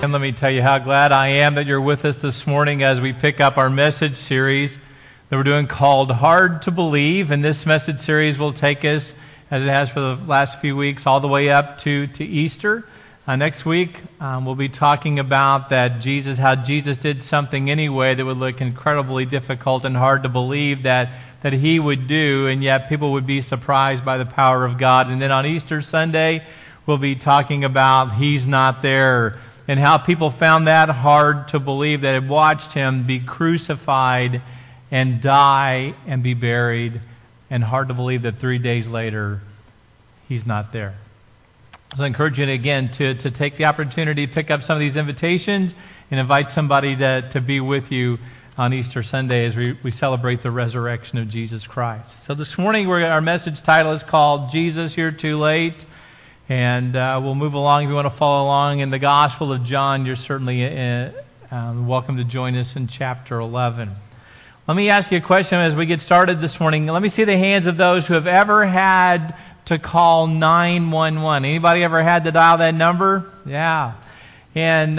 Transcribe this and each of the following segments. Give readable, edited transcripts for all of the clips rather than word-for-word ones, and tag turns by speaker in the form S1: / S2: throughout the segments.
S1: And let me tell you how glad I am that you're with us this morning as we pick up our message series that we're doing called Hard to Believe. And this message series will take us, as it has for the last few weeks, all the way up to Easter. Next week, we'll be talking about how Jesus did something anyway that would look incredibly difficult and hard to believe that he would do, and yet people would be surprised by the power of God. And then on Easter Sunday, we'll be talking about He's Not There, and how people found that hard to believe, that had watched Him be crucified and die and be buried, and hard to believe that 3 days later, He's not there. So I encourage you again to take the opportunity to pick up some of these invitations and invite somebody to be with you on Easter Sunday as we celebrate the resurrection of Jesus Christ. So this morning our message title is called Jesus Here Too Late. And we'll move along. If you want to follow along in the Gospel of John, you're certainly welcome to join us in chapter 11. Let me ask you a question as we get started this morning. Let me see the hands of those who have ever had to call 911. Anybody ever had to dial that number? Yeah. And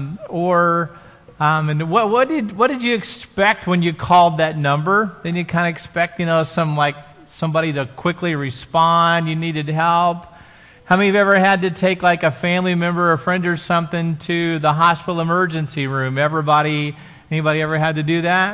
S1: what did you expect when you called that number? Then you kind of expect, somebody to quickly respond. You needed help. How many of you ever had to take like a family member or a friend or something to the hospital emergency room? Anybody ever had to do that?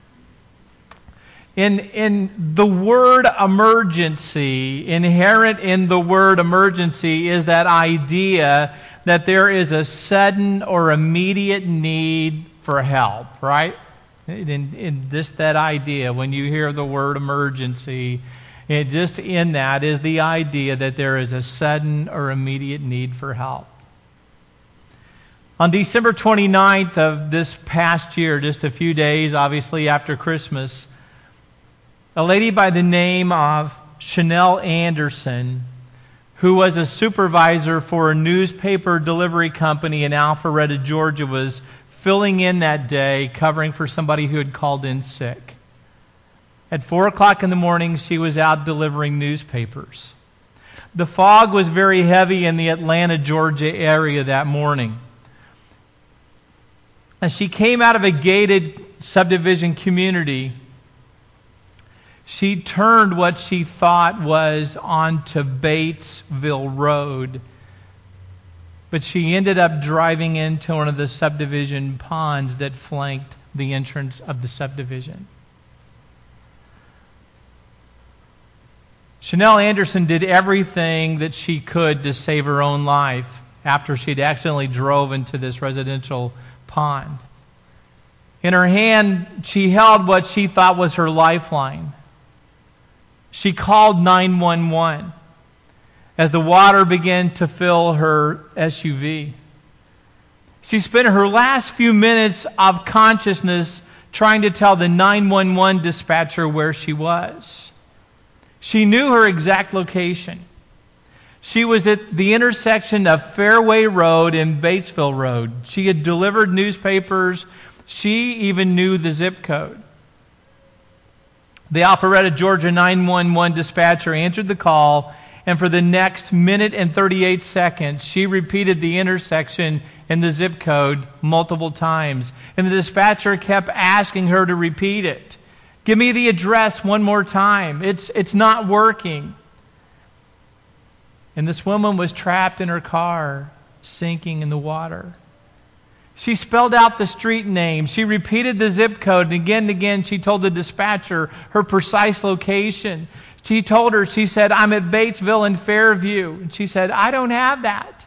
S1: In the word emergency, inherent in the word emergency is that idea that there is a sudden or immediate need for help, right? In just that idea, when you hear the word emergency, and just in that is the idea that there is a sudden or immediate need for help. On December 29th of this past year, just a few days obviously after Christmas, a lady by the name of Chanel Anderson, who was a supervisor for a newspaper delivery company in Alpharetta, Georgia, was filling in that day, covering for somebody who had called in sick. At 4 o'clock in the morning, she was out delivering newspapers. The fog was very heavy in the Atlanta, Georgia area that morning. As she came out of a gated subdivision community, she turned what she thought was onto Batesville Road, but she ended up driving into one of the subdivision ponds that flanked the entrance of the subdivision. Chanel Anderson did everything that she could to save her own life after she'd accidentally drove into this residential pond. In her hand, she held what she thought was her lifeline. She called 911 as the water began to fill her SUV. She spent her last few minutes of consciousness trying to tell the 911 dispatcher where she was. She knew her exact location. She was at the intersection of Fairway Road and Batesville Road. She had delivered newspapers. She even knew the zip code. The Alpharetta, Georgia 911 dispatcher answered the call, and for the next minute and 38 seconds, she repeated the intersection and the zip code multiple times. And the dispatcher kept asking her to repeat it. Give me the address one more time. It's not working. And this woman was trapped in her car, sinking in the water. She spelled out the street name. She repeated the zip code. And again, she told the dispatcher her precise location. She said, I'm at Batesville and Fairview. And she said, I don't have that.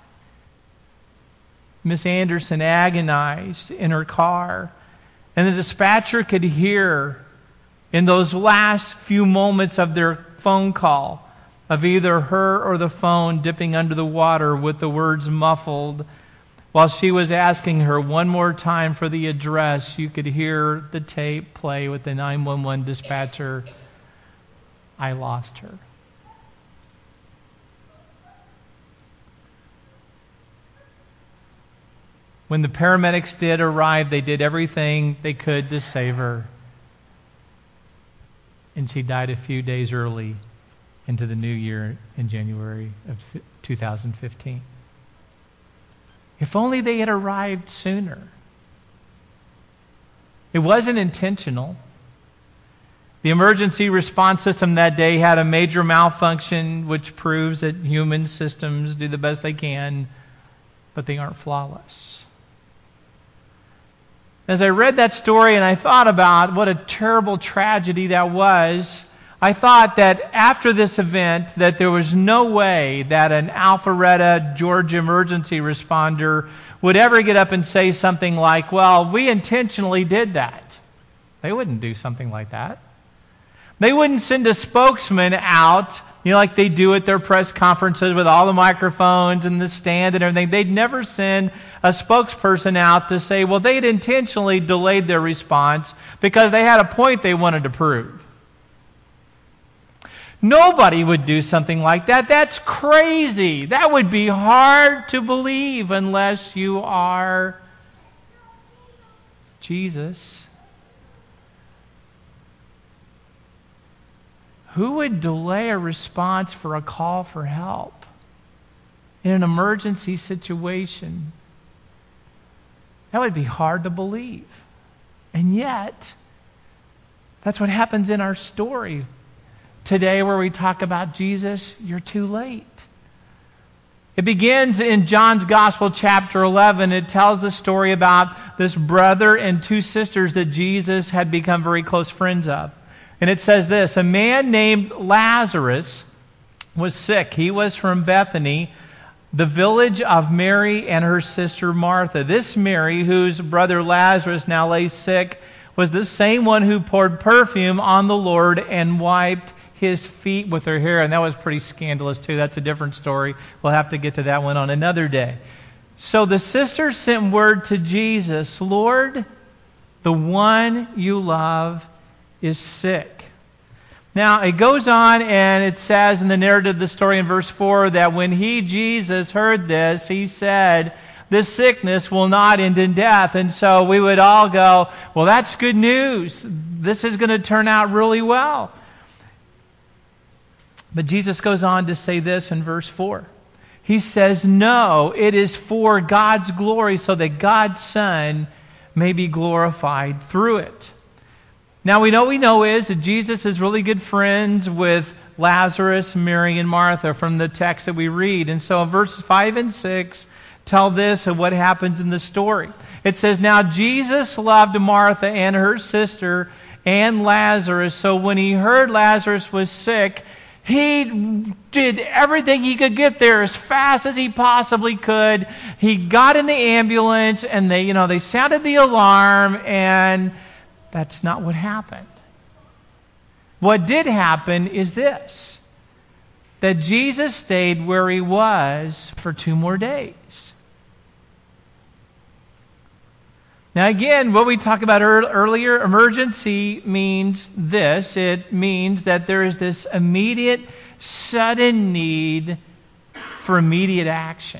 S1: Miss Anderson agonized in her car. And the dispatcher could hear in those last few moments of their phone call of either her or the phone dipping under the water with the words muffled, while she was asking her one more time for the address, you could hear the tape play with the 911 dispatcher. I lost her. When the paramedics did arrive, they did everything they could to save her. And she died a few days early into the new year in January of 2015. If only they had arrived sooner. It wasn't intentional. The emergency response system that day had a major malfunction, which proves that human systems do the best they can, but they aren't flawless. As I read that story and I thought about what a terrible tragedy that was, I thought that after this event that there was no way that an Alpharetta, Georgia emergency responder would ever get up and say something like, well, we intentionally did that. They wouldn't do something like that. They wouldn't send a spokesman out, like they do at their press conferences with all the microphones and the stand and everything. They'd never send a spokesperson out to say, well, they'd intentionally delayed their response because they had a point they wanted to prove. Nobody would do something like that. That's crazy. That would be hard to believe unless you are Jesus. Who would delay a response for a call for help in an emergency situation? That would be hard to believe. And yet, that's what happens in our story today where we talk about Jesus, you're too late. It begins in John's Gospel, chapter 11. It tells the story about this brother and two sisters that Jesus had become very close friends of. And it says this, a man named Lazarus was sick. He was from Bethany, the village of Mary and her sister Martha. This Mary, whose brother Lazarus now lay sick, was the same one who poured perfume on the Lord and wiped his feet with her hair. And that was pretty scandalous too. That's a different story. We'll have to get to that one on another day. So the sisters sent word to Jesus, Lord, the one you love is sick. Now, it goes on and it says in the narrative of the story in verse 4 that when Jesus, heard this, he said, this sickness will not end in death. And so we would all go, well, that's good news. This is going to turn out really well. But Jesus goes on to say this in verse 4. He says, no, it is for God's glory so that God's Son may be glorified through it. Now, what we know is that Jesus is really good friends with Lazarus, Mary, and Martha from the text that we read. And so verses 5 and 6 tell this of what happens in the story. It says, now Jesus loved Martha and her sister and Lazarus. So when he heard Lazarus was sick, he did everything he could get there as fast as he possibly could. He got in the ambulance and they sounded the alarm, and that's not what happened. What did happen is this, that Jesus stayed where he was for 2 more days. Now again, what we talked about earlier, emergency means this. It means that there is this immediate, sudden need for immediate action.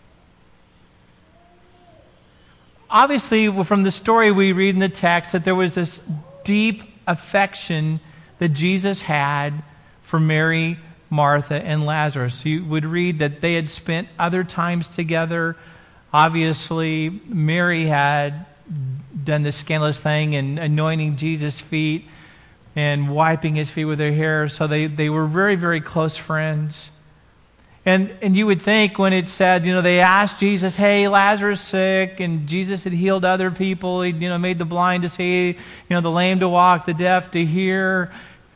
S1: Obviously, from the story we read in the text, that there was this deep affection that Jesus had for Mary, Martha, and Lazarus. You would read that they had spent other times together. Obviously, Mary had done this scandalous thing in anointing Jesus' feet and wiping his feet with her hair. So they were very, very close friends. And you would think when it said, they asked Jesus, hey, Lazarus sick, and Jesus had healed other people. He'd, made the blind to see, the lame to walk, the deaf to hear.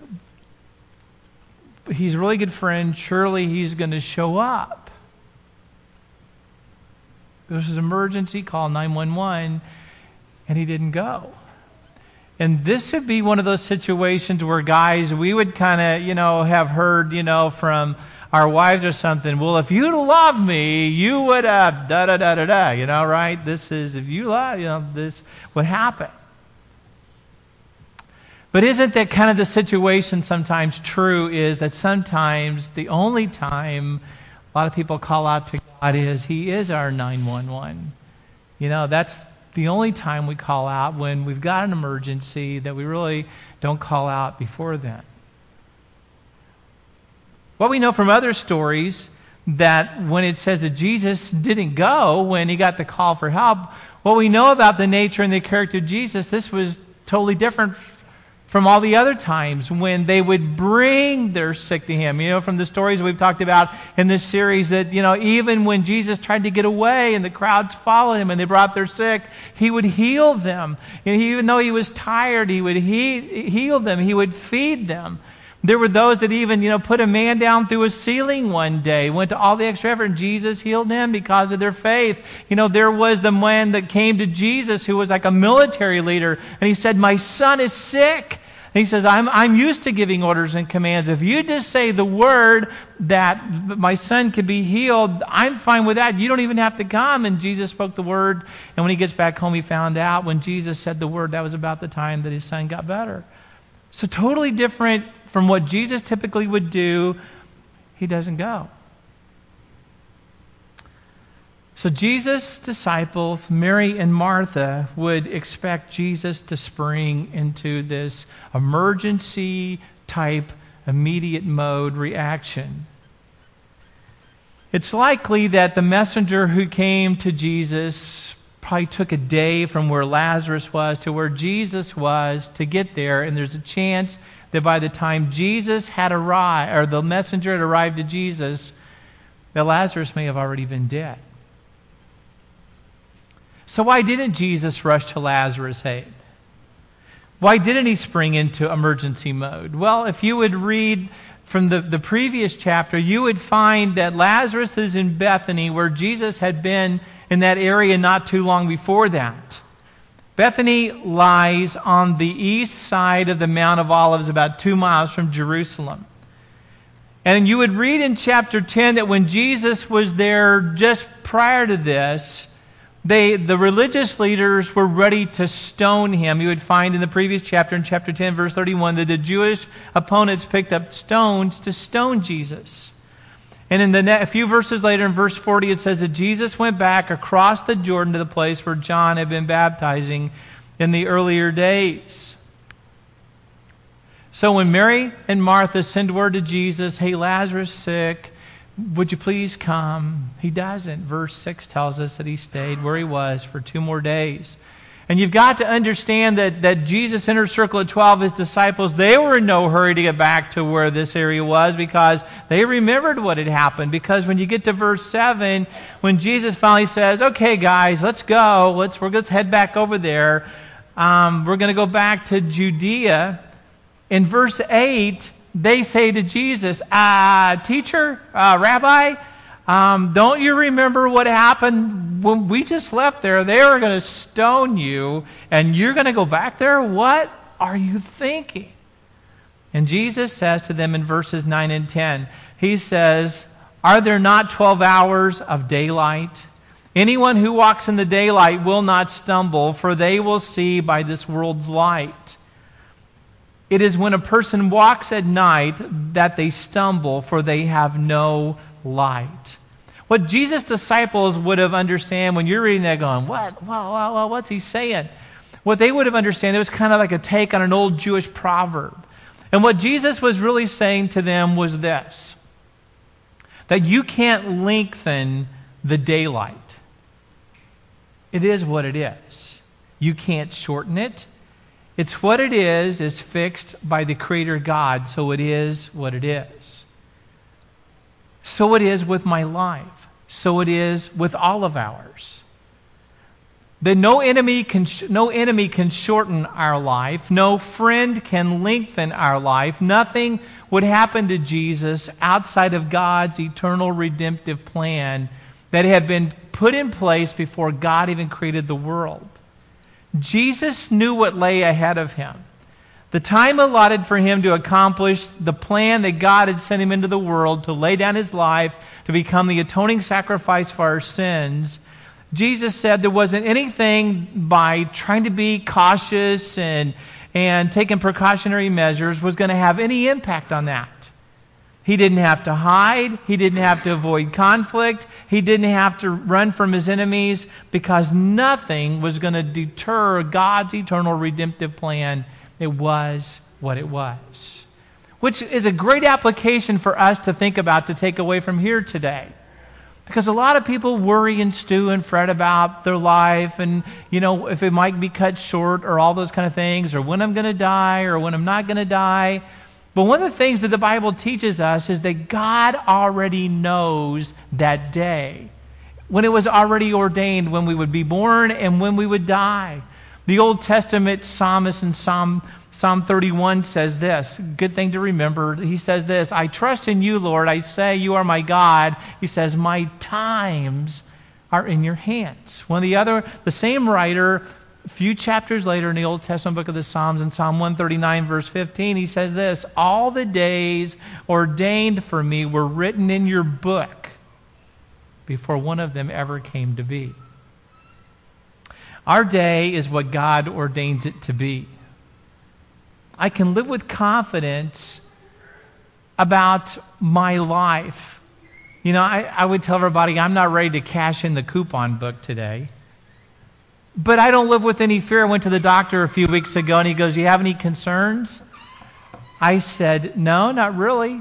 S1: He's a really good friend. Surely he's going to show up. This is emergency, call 911, and he didn't go. And this would be one of those situations where guys, we would kind of, have heard, from our wives or something, well, if you'd loved me, you would have da-da-da-da-da, right? This is, if you love, this would happen. But isn't that kind of the situation sometimes true, is that sometimes the only time a lot of people call out to God is He is our 911. That's the only time we call out when we've got an emergency, that we really don't call out before then. What we know from other stories, that when it says that Jesus didn't go when he got the call for help, what we know about the nature and the character of Jesus, this was totally different from all the other times when they would bring their sick to him. You know, from the stories we've talked about in this series that, you know, even when Jesus tried to get away and the crowds followed him and they brought their sick, he would heal them. And even though he was tired, he would heal them. He would feed them. There were those that even, you know, put a man down through a ceiling one day, went to all the extra effort, and Jesus healed him because of their faith. You know, there was the man that came to Jesus who was like a military leader, and he said, "My son is sick." And he says, I'm used to giving orders and commands. If you just say the word that my son could be healed, I'm fine with that. You don't even have to come. And Jesus spoke the word, and when he gets back home, he found out when Jesus said the word, that was about the time that his son got better. So totally different from what Jesus typically would do. He doesn't go. So Jesus' disciples, Mary and Martha, would expect Jesus to spring into this emergency type, immediate mode reaction. It's likely that the messenger who came to Jesus probably took a day from where Lazarus was to where Jesus was to get there, and there's a chance that by the time Jesus had arrived, or the messenger had arrived to Jesus, that Lazarus may have already been dead. So why didn't Jesus rush to Lazarus' aid? Why didn't he spring into emergency mode? Well, if you would read from the previous chapter, you would find that Lazarus is in Bethany, where Jesus had been in that area not too long before that. Bethany lies on the east side of the Mount of Olives, about 2 miles from Jerusalem. And you would read in chapter 10 that when Jesus was there just prior to this, the religious leaders were ready to stone him. You would find in the previous chapter, in chapter 10, verse 31, that the Jewish opponents picked up stones to stone Jesus. And in a few verses later, in verse 40, it says that Jesus went back across the Jordan to the place where John had been baptizing in the earlier days. So when Mary and Martha send word to Jesus, "Hey, Lazarus is sick, would you please come?" He doesn't. Verse 6 tells us that he stayed where he was for 2 more days. And you've got to understand that Jesus' inner circle of 12, his disciples, they were in no hurry to get back to where this area was because they remembered what had happened. Because when you get to verse 7, when Jesus finally says, "Okay, guys, let's go. Let's head back over there. We're going to go back to Judea." In verse 8, they say to Jesus, "Teacher, Rabbi, don't you remember what happened when we just left there? They were going to stone you, and you're going to go back there? What are you thinking?" And Jesus says to them in verses 9 and 10, he says, "Are there not 12 hours of daylight? Anyone who walks in the daylight will not stumble, for they will see by this world's light. It is when a person walks at night that they stumble, for they have no light." What Jesus' disciples would have understood when you're reading that going, "What? Well, what's he saying?" What they would have understood, it was kind of like a take on an old Jewish proverb. And what Jesus was really saying to them was this: that you can't lengthen the daylight. It is what it is. You can't shorten it. It's what it is fixed by the Creator God, so it is what it is. So it is with my life. So it is with all of ours. That no enemy can shorten our life. No friend can lengthen our life. Nothing would happen to Jesus outside of God's eternal redemptive plan that had been put in place before God even created the world. Jesus knew what lay ahead of him. The time allotted for him to accomplish the plan that God had sent him into the world to lay down his life, to become the atoning sacrifice for our sins. Jesus said there wasn't anything by trying to be cautious and taking precautionary measures was going to have any impact on that. He didn't have to hide. He didn't have to avoid conflict. He didn't have to run from his enemies, because nothing was going to deter God's eternal redemptive plan. It was what it was. which is a great application for us to think about, to take away from here today. Because a lot of people worry and stew and fret about their life and, if it might be cut short or all those kind of things, or when I'm going to die or when I'm not going to die. But one of the things that the Bible teaches us is that God already knows that day, when it was already ordained, when we would be born and when we would die. The Old Testament psalmist in Psalm 31 says this, good thing to remember. He says this, I trust in you, Lord. I say you are my God. He says, my times are in your hands. The same writer, a few chapters later in the Old Testament book of the Psalms, in Psalm 139, verse 15, he says this, all the days ordained for me were written in your book before one of them ever came to be. Our day is what God ordains it to be. I can live with confidence about my life. I would tell everybody I'm not ready to cash in the coupon book today. But I don't live with any fear. I went to the doctor a few weeks ago and he goes, "Do you have any concerns?" I said, "No, not really."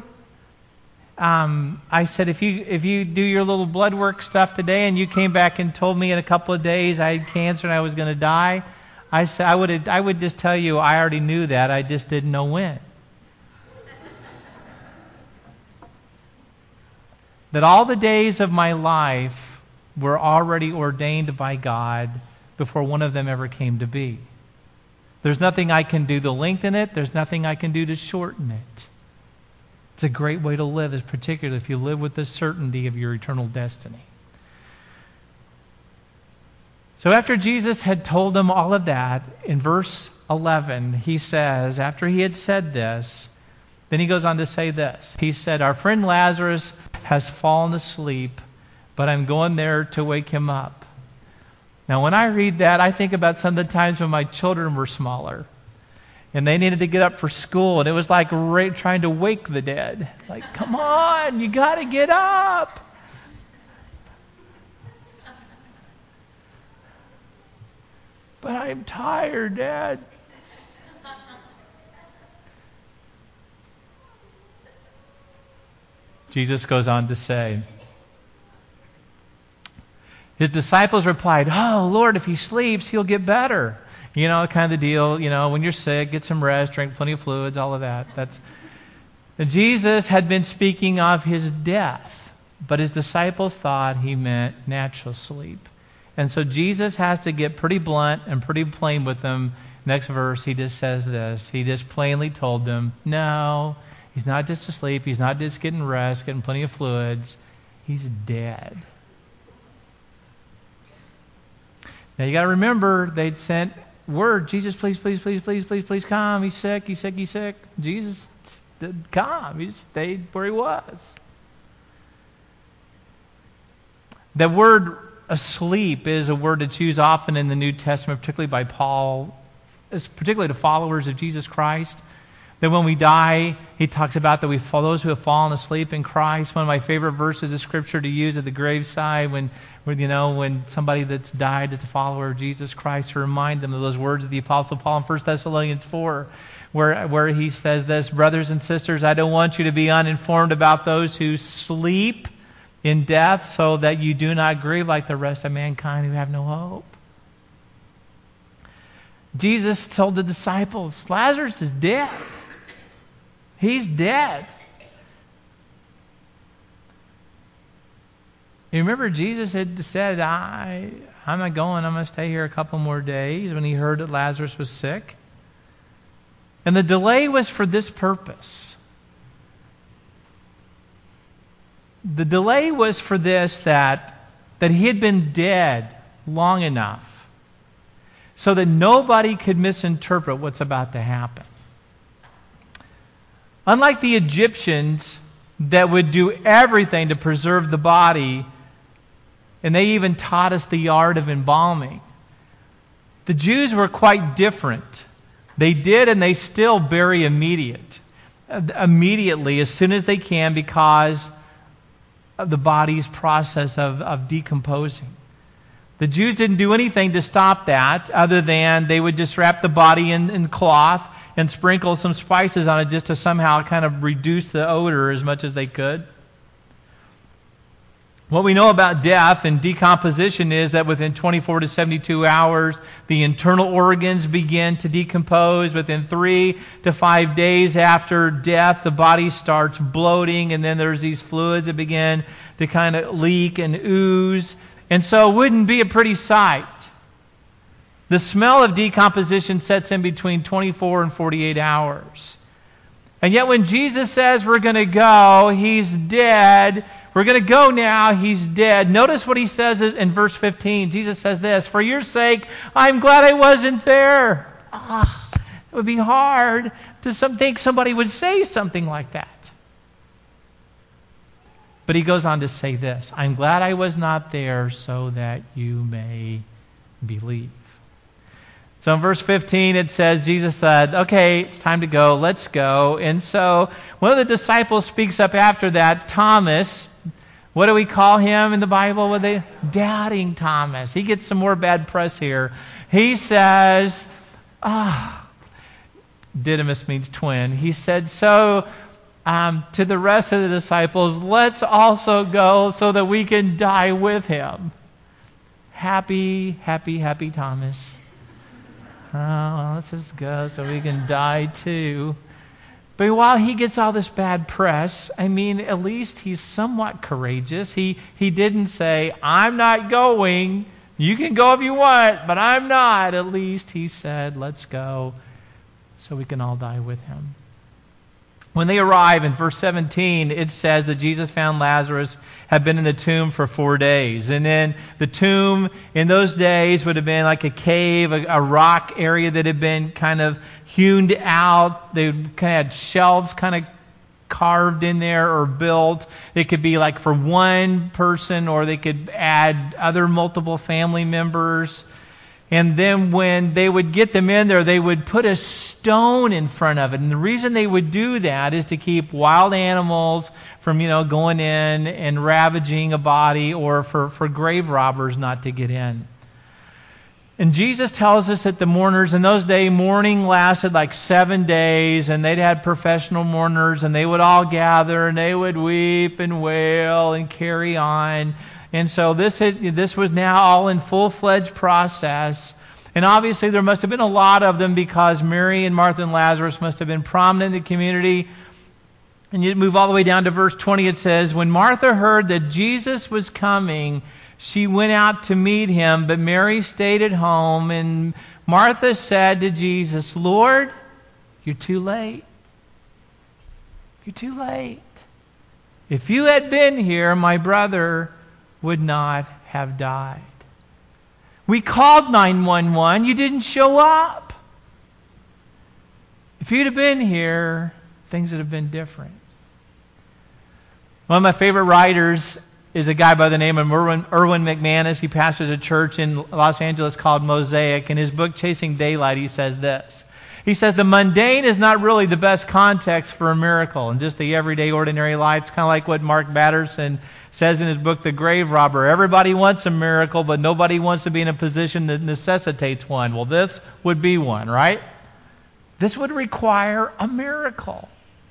S1: I said, if you do your little blood work stuff today and you came back and told me in a couple of days I had cancer and I was going to die, I said I would just tell you I already knew that. I just didn't know when. That all the days of my life were already ordained by God before one of them ever came to be. There's nothing I can do to lengthen it. There's nothing I can do to shorten it. It's a great way to live, particularly if you live with the certainty of your eternal destiny. So after Jesus had told them all of that, in verse 11, he says, after he had said this, then he goes on to say this. He said, our friend Lazarus has fallen asleep, but I'm going there to wake him up. Now, when I read that, I think about some of the times when my children were smaller and they needed to get up for school, and it was like trying to wake the dead. Like, come on, you got to get up. But I'm tired, Dad. Jesus goes on to say, his disciples replied, "Oh, Lord, if he sleeps, he'll get better." Kind of the deal, when you're sick, get some rest, drink plenty of fluids, all of that. Jesus had been speaking of his death, but his disciples thought he meant natural sleep. And so Jesus has to get pretty blunt and pretty plain with them. Next verse, he just says this. He just plainly told them, no, he's not just asleep. He's not just getting rest, getting plenty of fluids. He's dead. Now you got to remember, they'd sent word, Jesus, please come. He's sick. Jesus, come. He just stayed where he was. The word asleep is a word that's used often in the New Testament, particularly by Paul, particularly to followers of Jesus Christ. That when we die, he talks about that those who have fallen asleep in Christ. One of my favorite verses of Scripture to use at the graveside when somebody that's died that's a follower of Jesus Christ, to remind them of those words of the Apostle Paul in 1 Thessalonians 4, where he says this, brothers and sisters, I don't want you to be uninformed about those who sleep in death, so that you do not grieve like the rest of mankind who have no hope. Jesus told the disciples, Lazarus is dead. He's dead. You remember Jesus had said, I'm not going, I'm going to stay here a couple more days, when he heard that Lazarus was sick. And the delay was for this purpose. The delay was for this, that he had been dead long enough so that nobody could misinterpret what's about to happen. Unlike the Egyptians that would do everything to preserve the body, and they even taught us the art of embalming, the Jews were quite different. They did and they still bury immediately as soon as they can, because of the body's process of decomposing. The Jews didn't do anything to stop that other than they would just wrap the body in cloth and sprinkle some spices on it just to somehow kind of reduce the odor as much as they could. What we know about death and decomposition is that within 24 to 72 hours, the internal organs begin to decompose. Within 3 to 5 days after death, the body starts bloating, and then there's these fluids that begin to kind of leak and ooze. And so it wouldn't be a pretty sight. The smell of decomposition sets in between 24 and 48 hours. And yet when Jesus says we're going to go, He's dead. We're going to go now. He's dead. Notice what He says in verse 15. Jesus says this, "For your sake, I'm glad I wasn't there." It would be hard to think somebody would say something like that. But He goes on to say this, "I'm glad I was not there so that you may believe." So in verse 15 it says, Jesus said, "Okay, it's time to go. Let's go." And so one of the disciples speaks up after that, Thomas. What do we call him in the Bible? Doubting Thomas. He gets some more bad press here. He says, Didymus means twin. He said, to the rest of the disciples, "Let's also go so that we can die with him." Happy, happy, happy Thomas. Let's just go so we can die too. But while he gets all this bad press, at least he's somewhat courageous. He didn't say, "I'm not going. You can go if you want, but I'm not." At least he said, "Let's go so we can all die with him." When they arrive in verse 17, it says that Jesus found Lazarus had been in the tomb for 4 days. And then the tomb in those days would have been like a cave, a rock area that had been kind of hewn out. They kind of had shelves kind of carved in there or built. It could be like for one person, or they could add other multiple family members. And then when they would get them in there, they would put a stone in front of it. And the reason they would do that is to keep wild animals from, going in and ravaging a body, or for grave robbers not to get in. And Jesus tells us that the mourners in those days, mourning lasted like 7 days, and they'd had professional mourners, and they would all gather, and they would weep and wail and carry on. And so this was now all in full-fledged process. And obviously there must have been a lot of them, because Mary and Martha and Lazarus must have been prominent in the community. And you move all the way down to verse 20, it says, "When Martha heard that Jesus was coming, she went out to meet him, but Mary stayed at home. And Martha said to Jesus, 'Lord, you're too late. You're too late. If you had been here, my brother would not have died. We called 911. You didn't show up. If you'd have been here, things would have been different.'" One of my favorite writers is a guy by the name of Erwin McManus. He pastors a church in Los Angeles called Mosaic. In his book, Chasing Daylight, he says this. He says, "The mundane is not really the best context for a miracle, and just the everyday, ordinary life." It's kind of like what Mark Batterson says in his book, The Grave Robber. Everybody wants a miracle, but nobody wants to be in a position that necessitates one. Well, this would be one, right? This would require a miracle.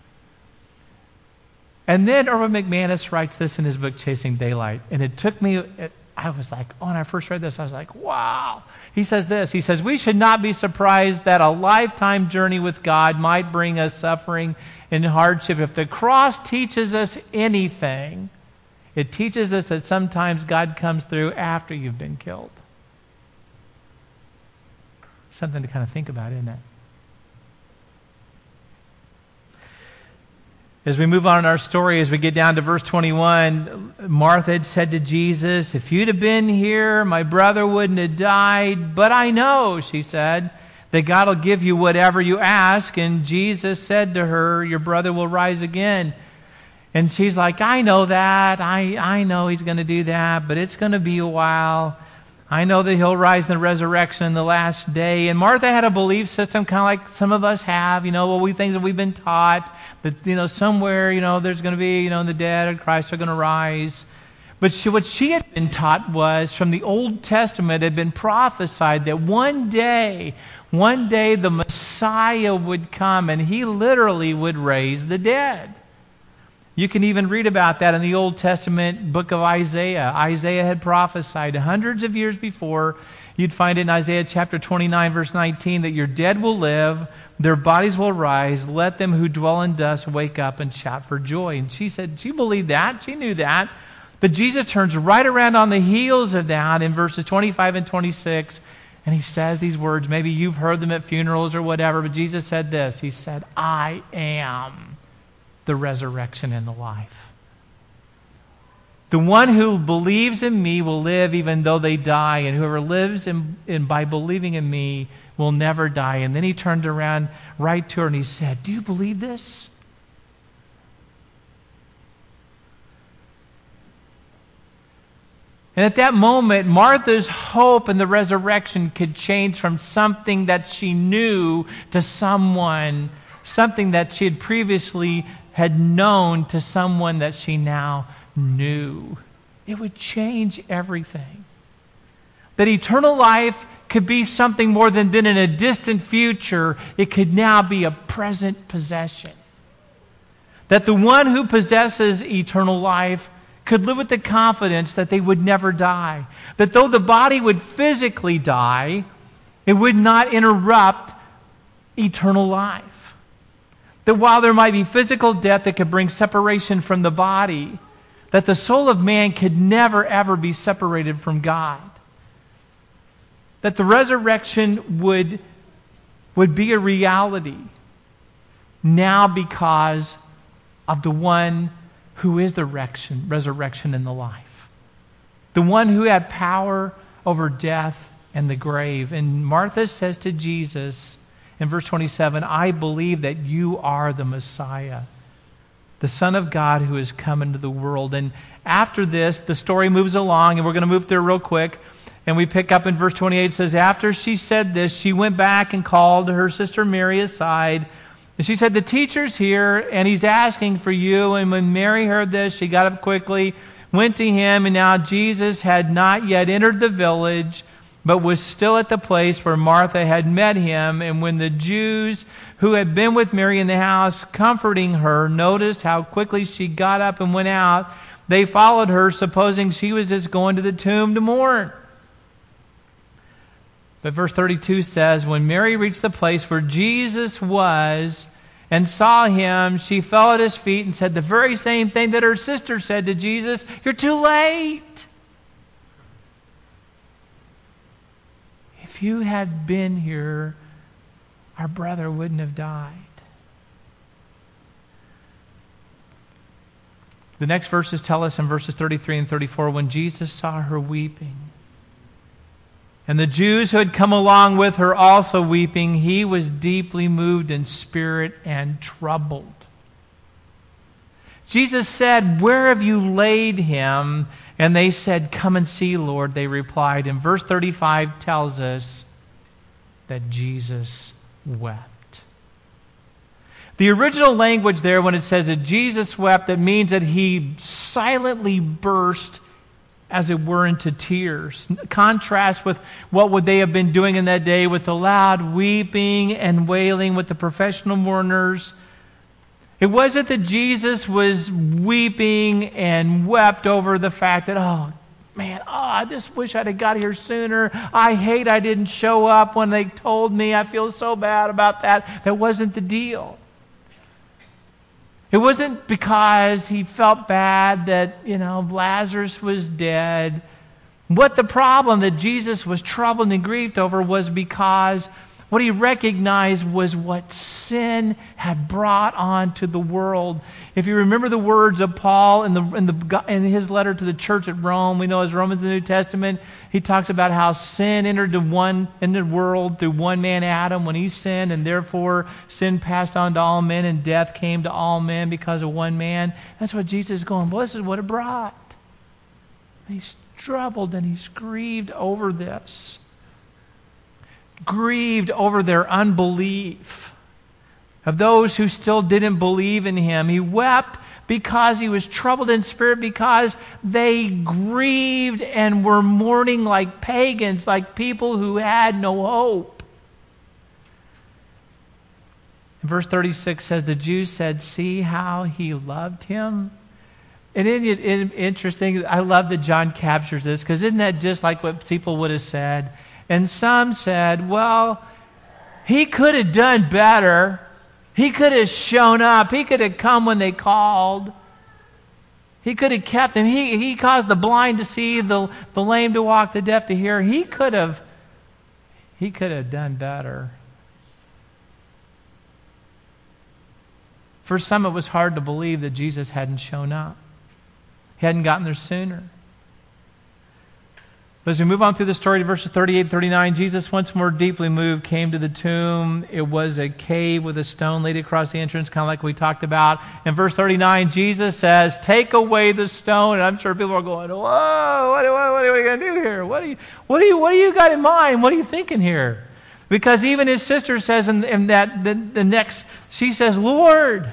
S1: And then Erwin McManus writes this in his book, Chasing Daylight. And it took me, I was like, when I first read this, I was like, wow. He says this. He says, "We should not be surprised that a lifetime journey with God might bring us suffering and hardship. If the cross teaches us anything, it teaches us that sometimes God comes through after you've been killed." Something to kind of think about, isn't it? As we move on in our story, as we get down to verse 21, Martha had said to Jesus, "If you'd have been here, my brother wouldn't have died. But I know," she said, "that God will give you whatever you ask." And Jesus said to her, "Your brother will rise again." And she's like, "I know that. I know he's going to do that, but it's going to be a while. I know that he'll rise in the resurrection in the last day." And Martha had a belief system kind of like some of us have, things that we've been taught, that, somewhere, there's going to be, the dead and Christ are going to rise. But what she had been taught was, from the Old Testament, had been prophesied that one day the Messiah would come and he literally would raise the dead. You can even read about that in the Old Testament book of Isaiah. Isaiah had prophesied hundreds of years before. You'd find in Isaiah chapter 29, verse 19, that your dead will live, their bodies will rise, let them who dwell in dust wake up and shout for joy. And she said, she believed that, she knew that. But Jesus turns right around on the heels of that in verses 25 and 26, and he says these words. Maybe you've heard them at funerals or whatever, but Jesus said this. He said, I am the resurrection and the life. The one who believes in me will live even though they die, and whoever lives by believing in me will never die. And then he turned around right to her and he said, do you believe this? And at that moment, Martha's hope in the resurrection could change from something that she knew to something that she had previously had known to someone that she now knew. It would change everything. That eternal life could be something more than in a distant future. It could now be a present possession. That the one who possesses eternal life could live with the confidence that they would never die. That though the body would physically die, it would not interrupt eternal life. That while there might be physical death that could bring separation from the body, that the soul of man could never ever be separated from God. That the resurrection would be a reality now because of the one who is the resurrection and the life. The one who had power over death and the grave. And Martha says to Jesus in verse 27, I believe that you are the Messiah, the Son of God who has come into the world. And after this, the story moves along, and we're going to move through real quick. And we pick up in verse 28. It says, after she said this, she went back and called her sister Mary aside. And she said, the teacher's here, and he's asking for you. And when Mary heard this, she got up quickly, went to him, and now Jesus had not yet entered the village, but was still at the place where Martha had met him. And when the Jews who had been with Mary in the house, comforting her, noticed how quickly she got up and went out, they followed her, supposing she was just going to the tomb to mourn. But verse 32 says, when Mary reached the place where Jesus was and saw him, she fell at his feet and said the very same thing that her sister said to Jesus, you're too late. If you had been here, our brother wouldn't have died. The next verses tell us in verses 33 and 34, when Jesus saw her weeping, and the Jews who had come along with her also weeping, he was deeply moved in spirit and troubled. Jesus said, where have you laid him? And they said, come and see, Lord. They replied. And verse 35 tells us that Jesus wept. The original language there, when it says that Jesus wept, that means that he silently burst, as it were, into tears. Contrast with what would they have been doing in that day with the loud weeping and wailing with the professional mourners. It wasn't that Jesus was weeping and wept over the fact that, I just wish I'd have got here sooner. I hate I didn't show up when they told me. I feel so bad about that. That wasn't the deal. It wasn't because he felt bad that, Lazarus was dead. What the problem that Jesus was troubled and grieved over was because what he recognized was what sin had brought onto the world. If you remember the words of Paul in his letter to the church at Rome, we know as Romans in the New Testament, he talks about how sin entered in the world through one man, Adam, when he sinned, and therefore sin passed on to all men, and death came to all men because of one man. That's what Jesus is going, well, this is what it brought. And he's troubled and he's grieved over this. Grieved over their unbelief, of those who still didn't believe in him. He wept because he was troubled in spirit, because they grieved and were mourning like pagans, like people who had no hope. And verse 36 says, the Jews said, see how he loved him? And isn't it interesting? I love that John captures this, because isn't that just like what people would have said? And some said, well, he could have done better. He could have shown up. He could have come when they called. He could have kept him. He caused the blind to see, the lame to walk, the deaf to hear. He could have done better. For some, it was hard to believe that Jesus hadn't shown up. He hadn't gotten there sooner. But as we move on through the story to verses 38 and 39, Jesus, once more deeply moved, came to the tomb. It was a cave with a stone laid across the entrance, kind of like we talked about. In verse 39, Jesus says, take away the stone. And I'm sure people are going, whoa, what are we going to do here? What do you got in mind? What are you thinking here? Because even his sister says in that the next, she says, Lord,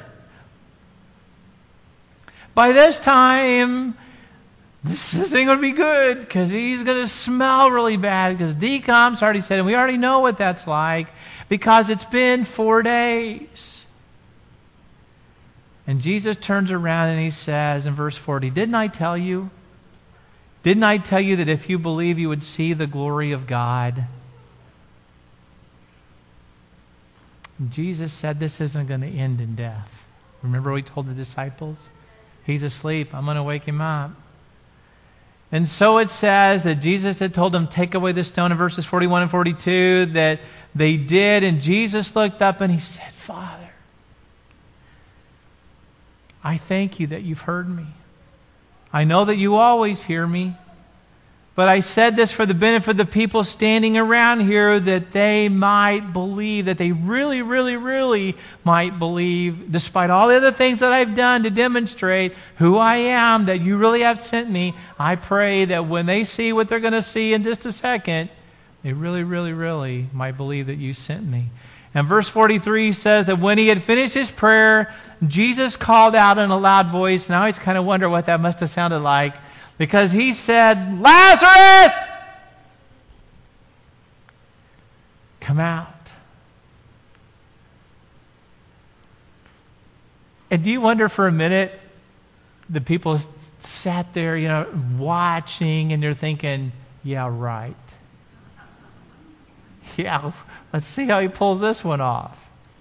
S1: by this time, this ain't going to be good, because he's going to smell really bad, because decomp's already said, and we already know what that's like, because it's been 4 days. And Jesus turns around and he says in verse 40, didn't I tell you? Didn't I tell you that if you believe you would see the glory of God? And Jesus said this isn't going to end in death. Remember what he told the disciples? He's asleep. I'm going to wake him up. And so it says that Jesus had told them, take away the stone in verses 41 and 42, that they did. And Jesus looked up and he said, Father, I thank you that you've heard me. I know that you always hear me. But I said this for the benefit of the people standing around here, that they might believe, that they really, really, really might believe, despite all the other things that I've done to demonstrate who I am, that you really have sent me. I pray that when they see what they're going to see in just a second, they really, really, really might believe that you sent me. And verse 43 says that when he had finished his prayer, Jesus called out in a loud voice. Now he's kind of wonder what that must have sounded like. Because he said, Lazarus, come out. And do you wonder for a minute, the people sat there, watching, and they're thinking, yeah, right. Yeah, let's see how he pulls this one off.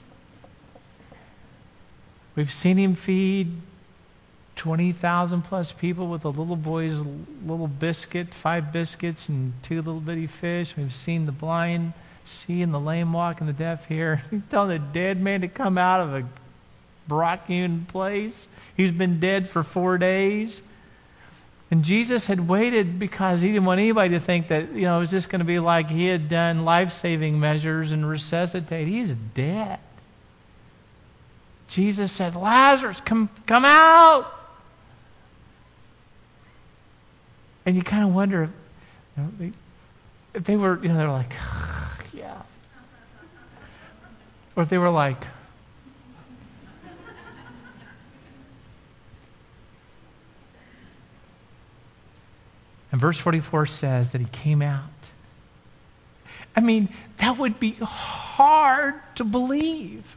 S1: We've seen him feed 20,000 plus people with a little boy's little biscuit, 5 biscuits and 2 little bitty fish. We've seen the blind see and the lame walk and the deaf hear. He's telling the dead man to come out of a rock-hewn place. He's been dead for 4 days. And Jesus had waited because he didn't want anybody to think that, it was just going to be like he had done life-saving measures and resuscitate. He's dead. Jesus said, Lazarus, come out. And you kind of wonder if they were, they're like, yeah. Or if they were like, and verse 44 says that he came out. I mean, that would be hard to believe.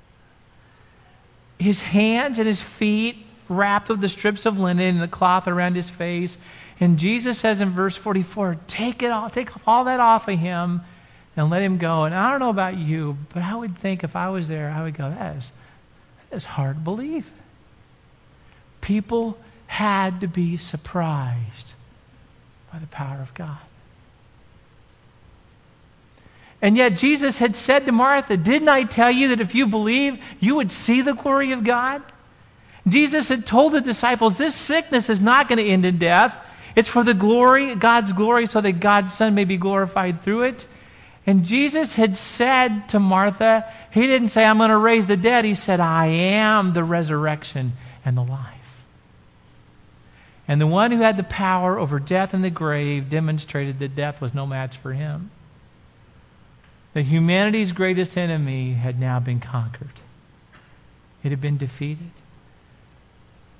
S1: His hands and his feet wrapped with the strips of linen and the cloth around his face. And Jesus says in verse 44, take all that off of him and let him go. And I don't know about you, but I would think if I was there, I would go, that is hard to believe. People had to be surprised by the power of God. And yet Jesus had said to Martha, didn't I tell you that if you believe, you would see the glory of God? Jesus had told the disciples, this sickness is not going to end in death. It's for the glory, God's glory, so that God's Son may be glorified through it. And Jesus had said to Martha, he didn't say, I'm going to raise the dead. He said, I am the resurrection and the life. And the one who had the power over death and the grave demonstrated that death was no match for him. That humanity's greatest enemy had now been conquered. It had been defeated.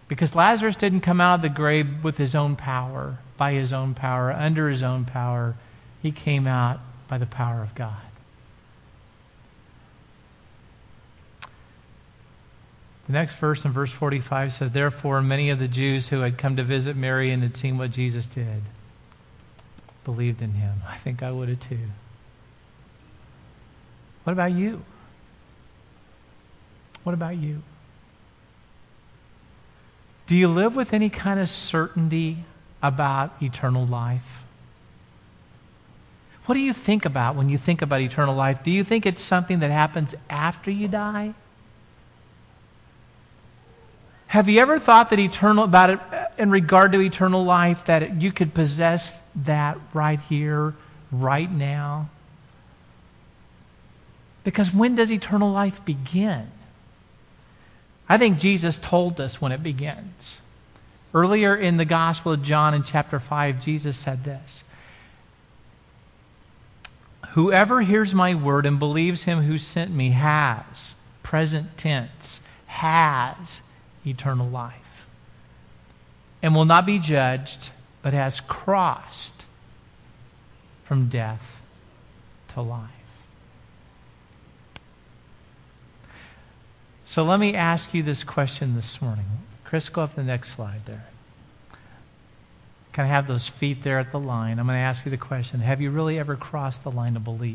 S1: Because Lazarus didn't come out of the grave with his own power, by his own power, under his own power. He came out by the power of God. The next verse, in verse 45, says, "Therefore many of the Jews who had come to visit Mary and had seen what Jesus did believed in him." I think I would have too. What about you? What about you? Do you live with any kind of certainty about eternal life? What do you think about when you think about eternal life? Do you think it's something that happens after you die? Have you ever thought that about it in regard to eternal life, that you could possess that right here, right now? Because when does eternal life begin? I think Jesus told us when it begins. Earlier in the Gospel of John in chapter 5, Jesus said this: "Whoever hears my word and believes him who sent me has," present tense, has eternal life, and will not be judged, but has crossed from death to life. So let me ask you this question this morning. Chris, go up to the next slide there. Can I have those feet there at the line? I'm going to ask you the question. Have you really ever crossed the line of belief?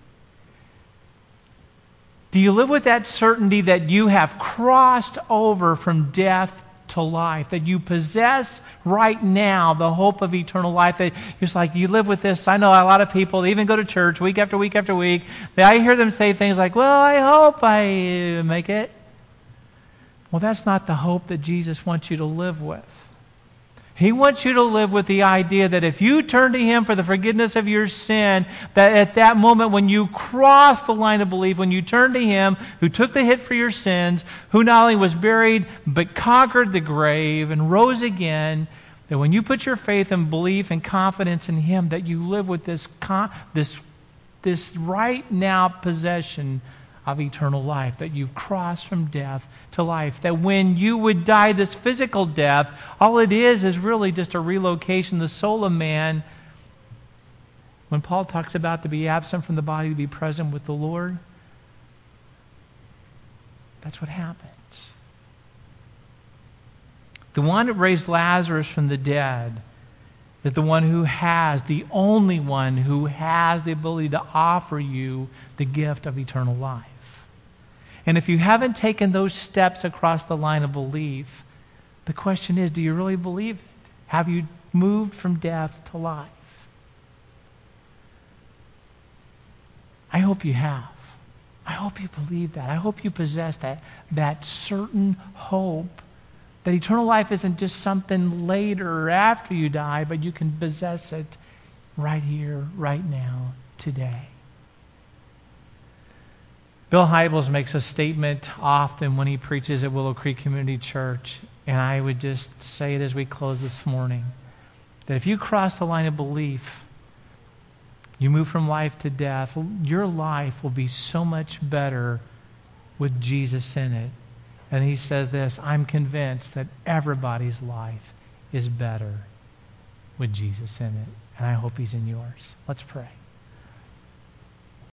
S1: Do you live with that certainty that you have crossed over from death to life, that you possess right now the hope of eternal life? That it's like you live with this. I know a lot of people, they even go to church week after week after week. I hear them say things like, "Well, I hope I make it." Well, that's not the hope that Jesus wants you to live with. He wants you to live with the idea that if you turn to Him for the forgiveness of your sin, that at that moment when you cross the line of belief, when you turn to Him who took the hit for your sins, who not only was buried but conquered the grave and rose again, that when you put your faith and belief and confidence in Him, that you live with this right now possession of eternal life, that you've crossed from death to life. That when you would die this physical death, all it is really just a relocation. The soul of man, when Paul talks about to be absent from the body, to be present with the Lord, that's what happens. The one that raised Lazarus from the dead is the one who has, the only one who has the ability to offer you the gift of eternal life. And if you haven't taken those steps across the line of belief, the question is, do you really believe it? Have you moved from death to life? I hope you have. I hope you believe that. I hope you possess that certain hope that eternal life isn't just something later or after you die, but you can possess it right here, right now, today. Bill Hybels makes a statement often when he preaches at Willow Creek Community Church, and I would just say it as we close this morning, that if you cross the line of belief, you move from life to death, your life will be so much better with Jesus in it. And he says this: "I'm convinced that everybody's life is better with Jesus in it." And I hope He's in yours. Let's pray.